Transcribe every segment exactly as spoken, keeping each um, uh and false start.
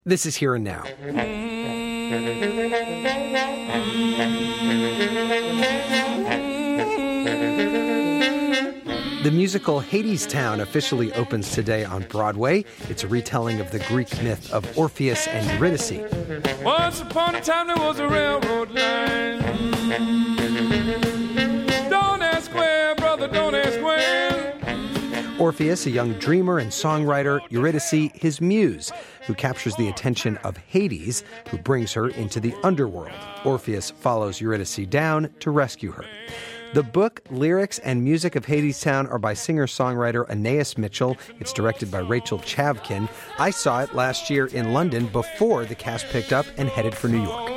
This is Here and Now. The musical Hadestown officially opens today on Broadway. It's a retelling of the Greek myth of Orpheus and Eurydice. Once upon a time there was a railroad line. Don't ask where, brother, don't ask where. Orpheus, a young dreamer and songwriter, Eurydice, his muse, who captures the attention of Hades, who brings her into the underworld. Orpheus follows Eurydice down to rescue her. The book, lyrics, and music of Hadestown are by singer-songwriter Anais Mitchell. It's directed by Rachel Chavkin. I saw it last year in London before the cast picked up and headed for New York.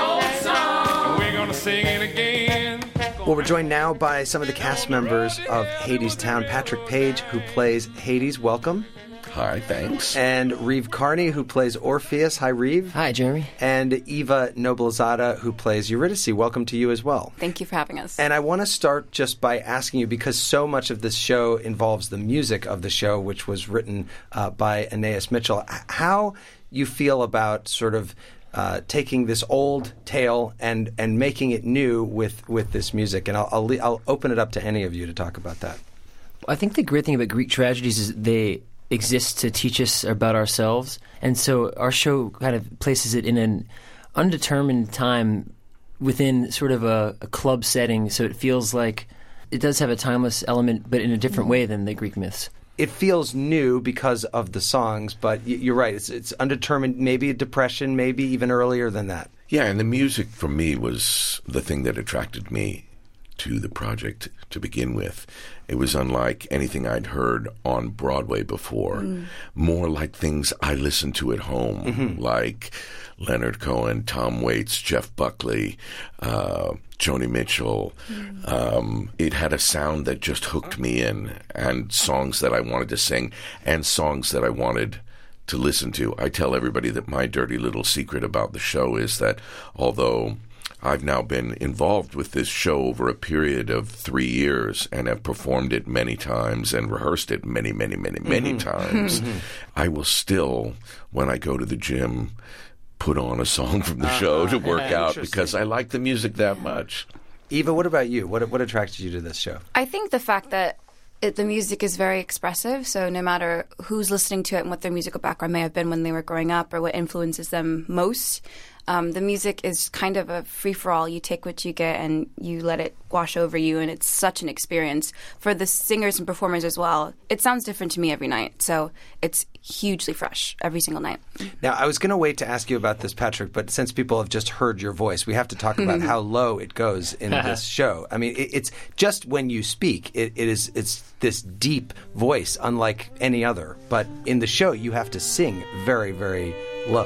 We're gonna sing it again. Well, we're joined now by some of the cast members of Hadestown. Patrick Page, who plays Hades. Welcome. Hi, thanks. And Reeve Carney, who plays Orpheus. Hi, Reeve. Hi, Jeremy. And Eva Noblezada, who plays Eurydice. Welcome to you as well. Thank you for having us. And I want to start just by asking you, because so much of this show involves the music of the show, which was written uh, by Anais Mitchell, how you feel about sort of uh, taking this old tale and, and making it new with, with this music. And I'll, I'll, I'll open it up to any of you to talk about that. I think the great thing about Greek tragedies is they exist to teach us about ourselves, and so our show kind of places it in an undetermined time within sort of a, a club setting, so it feels like it does have a timeless element, but in a different way than the Greek myths. It feels new because of the songs, but you're right, it's, it's undetermined, maybe a depression, maybe even earlier than that. Yeah, and the music for me was the thing that attracted me to the project to begin with. It was unlike anything I'd heard on Broadway before. Mm. More like things I listened to at home, mm-hmm. like Leonard Cohen, Tom Waits, Jeff Buckley, uh, Joni Mitchell. Mm. Um, it had a sound that just hooked me in, and songs that I wanted to sing, and songs that I wanted to listen to. I tell everybody that my dirty little secret about the show is that although I've now been involved with this show over a period of three years and have performed it many times and rehearsed it many, many, many, many mm-hmm. times. Mm-hmm. I will still, when I go to the gym, put on a song from the uh, show to work out because I like the music that much. Eva, what about you? What what attracted you to this show? I think the fact that it, the music is very expressive, so no matter who's listening to it and what their musical background may have been when they were growing up or what influences them most, Um, the music is kind of a free-for-all. You take what you get and you let it wash over you, and it's such an experience for the singers and performers as well. It sounds different to me every night, so it's hugely fresh every single night. Now, I was going to wait to ask you about this, Patrick, but since people have just heard your voice, we have to talk about how low it goes in this show. I mean, it, it's just when you speak, it, it is it's this deep voice, unlike any other. But in the show, you have to sing very, very low.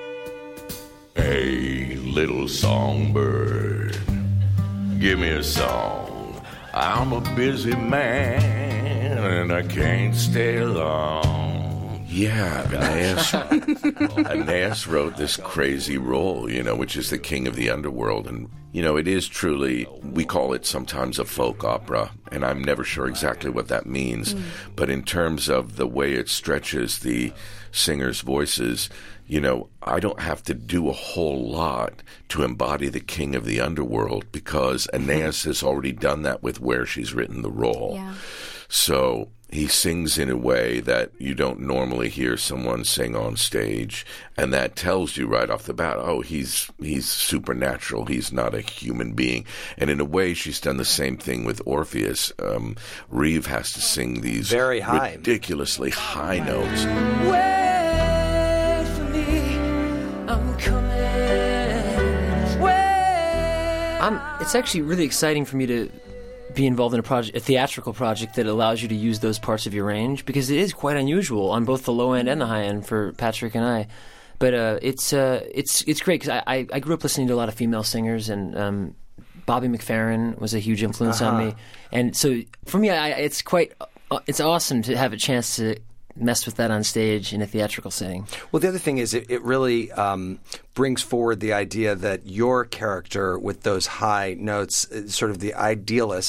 Hey, little songbird, give me a song. I'm a busy man and I can't stay long. Yeah, Anais, Anais wrote this crazy role, you know, which is the king of the underworld. And, you know, it is truly, we call it sometimes a folk opera, and I'm never sure exactly what that means. Mm. But in terms of the way it stretches the singers' voices, you know, I don't have to do a whole lot to embody the king of the underworld because Anais has already done that with where she's written the role. Yeah. So he sings in a way that you don't normally hear someone sing on stage, and that tells you right off the bat, oh, he's he's supernatural. He's not a human being. And in a way, she's done the same thing with Orpheus. Um, Reeve has to sing these very high, ridiculously high notes. Wait for me, I'm coming. Wait. I'm, it's actually really exciting for me to be involved in a project, a theatrical project that allows you to use those parts of your range, because it is quite unusual on both the low end and the high end for Patrick and I. But uh, it's uh, it's it's great because I, I, I grew up listening to a lot of female singers, and um, Bobby McFerrin was a huge influence uh-huh. on me. And so for me, I, it's quite uh, it's awesome to have a chance to mess with that on stage in a theatrical setting. Well, the other thing is it, it really um, brings forward the idea that your character with those high notes, sort of the idealist,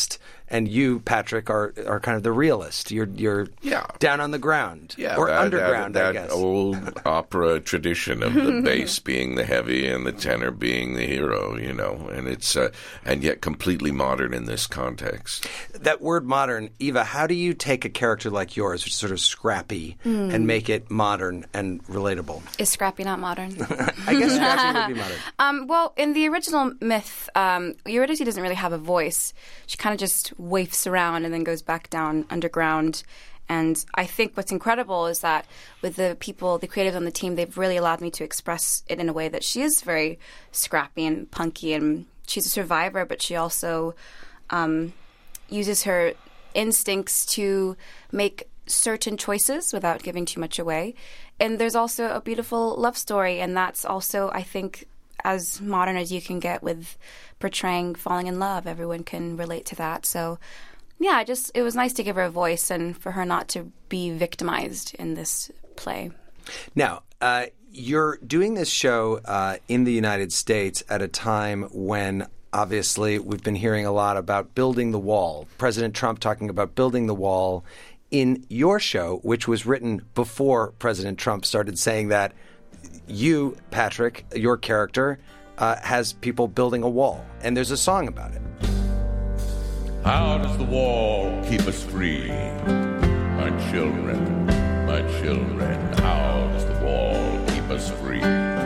and you, Patrick, are are kind of the realist. You're you're Yeah. down on the ground Yeah, or that, underground, that, I that guess. old opera tradition of the bass being the heavy and the tenor being the hero, you know, and it's uh, and yet completely modern in this context. That word modern, Eva, how do you take a character like yours, which is sort of scrappy, Mm. and make it modern and relatable? Is Scrappy not modern? I guess scrappy would be modern. Um, well, in the original myth, um, Eurydice doesn't really have a voice. She kind of just waifs around and then goes back down underground. And I think what's incredible is that with the people, the creatives on the team, they've really allowed me to express it in a way that she is very scrappy and punky, and she's a survivor, but she also um, uses her instincts to make certain choices without giving too much away. And there's also a beautiful love story, and that's also, I think, as modern as you can get with portraying falling in love. Everyone can relate to that. So, yeah, just it was nice to give her a voice and for her not to be victimized in this play. Now, uh, you're doing this show uh, in the United States at a time when obviously we've been hearing a lot about building the wall. President Trump talking about building the wall. In your show, which was written before President Trump started saying that, you, Patrick, your character, uh, has people building a wall. And there's a song about it. How does the wall keep us free? My children, my children, how does the wall keep us free?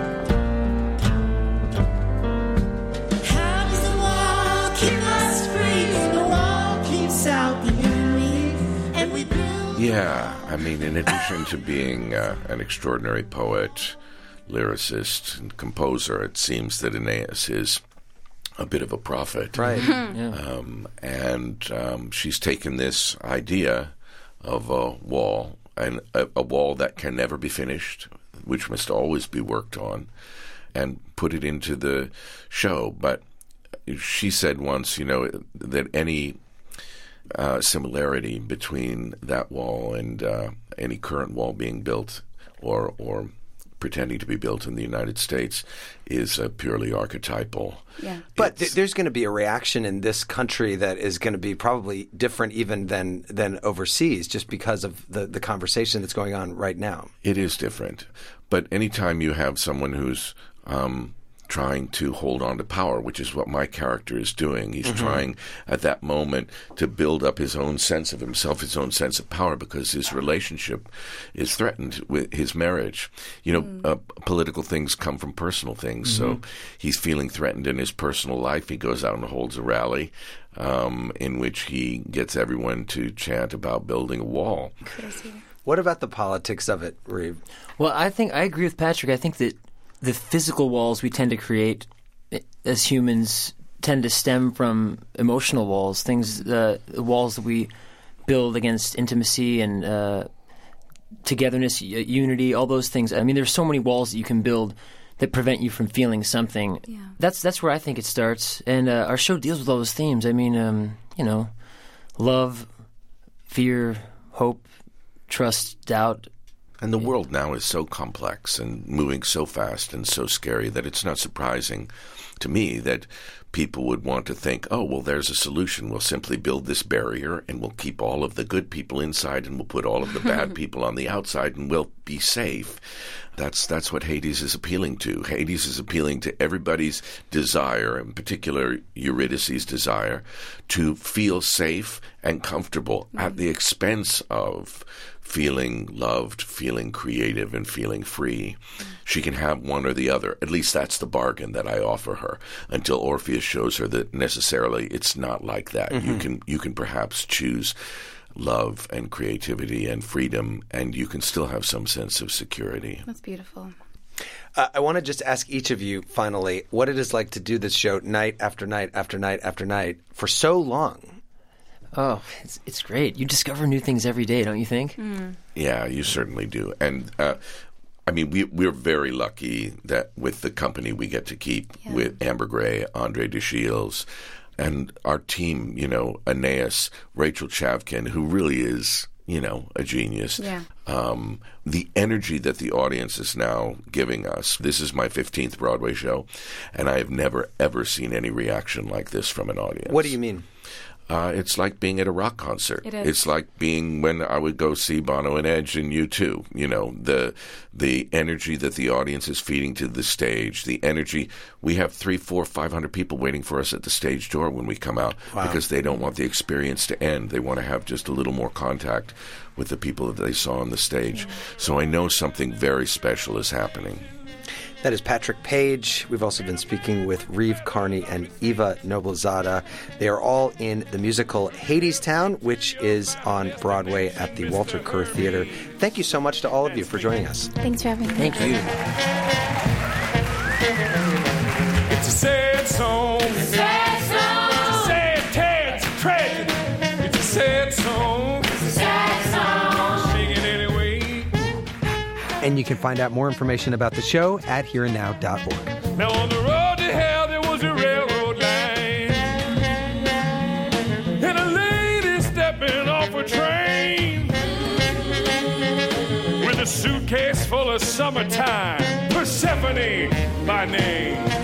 How does the wall keep us free? The wall keeps out the enemy, and we build. Yeah, I mean, in addition to being uh, an extraordinary poet, lyricist, and composer, it seems that Aeneas is a bit of a prophet. Right. Um, and um, she's taken this idea of a wall, and a, a wall that can never be finished, which must always be worked on, and put it into the show. But she said once, you know, that any uh, similarity between that wall and uh, any current wall being built or or pretending to be built in the United States is uh, purely archetypal. Yeah. But th- there's going to be a reaction in this country that is going to be probably different even than than overseas, just because of the, the conversation that's going on right now. It is different. But anytime you have someone who's um, trying to hold on to power, which is what my character is doing, he's Mm-hmm. trying at that moment to build up his own sense of himself, his own sense of power, because his relationship is threatened with his marriage. You know, uh, political things come from personal things. So he's feeling threatened in his personal life. He goes out and holds a rally um, in which he gets everyone to chant about building a wall. Crazy. What about the politics of it, Reeve? Well, I think I agree with Patrick. I think that the physical walls we tend to create as humans tend to stem from emotional walls, things, uh, walls that we build against intimacy and uh, togetherness, y- unity, all those things. I mean, there's so many walls that you can build that prevent you from feeling something. Yeah. That's that's where I think it starts. And uh, our show deals with all those themes. I mean, um, you know, love, fear, hope, trust, doubt. And the world now is so complex and moving so fast and so scary that it's not surprising to me that people would want to think, oh, well, there's a solution. We'll simply build this barrier and we'll keep all of the good people inside and we'll put all of the bad people on the outside and we'll be safe. That's that's what Hades is appealing to. Hades is appealing to everybody's desire, in particular Eurydice's desire, to feel safe and comfortable at the expense of feeling loved, feeling creative, and feeling free. She can have one or the other. At least that's the bargain that I offer her, until Orpheus shows her that necessarily it's not like that. Mm-hmm. You can you can perhaps choose love and creativity and freedom, and you can still have some sense of security. That's beautiful. Uh, I want to just ask each of you, finally, what it is like to do this show night after night after night after night for so long. Oh, it's it's great. You discover new things every day, don't you think? Mm. Yeah, you certainly do. And uh, I mean, we, we're very lucky that with the company we get to keep Yeah. with Amber Gray, Andre de Shields, and our team, you know, Aeneas, Rachel Chavkin, who really is, you know, a genius. Yeah. Um, the energy that the audience is now giving us. This is my fifteenth Broadway show, and I have never, ever seen any reaction like this from an audience. What do you mean? Uh, it's like being at a rock concert. It is. It's like being when I would go see Bono and Edge and U two. You know, the the energy that the audience is feeding to the stage, the energy. We have three, four, five hundred people waiting for us at the stage door when we come out Wow. because they don't want the experience to end. They want to have just a little more contact with the people that they saw on the stage. So I know something very special is happening. That is Patrick Page. We've also been speaking with Reeve Carney and Eva Noblezada. They are all in the musical Hadestown, which is on Broadway at the Walter Kerr Theater. Thank you so much to all of you for joining us. Thanks for having me. Thank you. It's a sad song. It's a sad song. It's a sad tale. It's a tragedy. It's a sad song. It's a sad song. Sing it anyway. And you can find out more information about the show at here and now dot org. Now on the road to hell there was a railroad line, and a lady stepping off a train with a suitcase full of summertime. Persephone by name.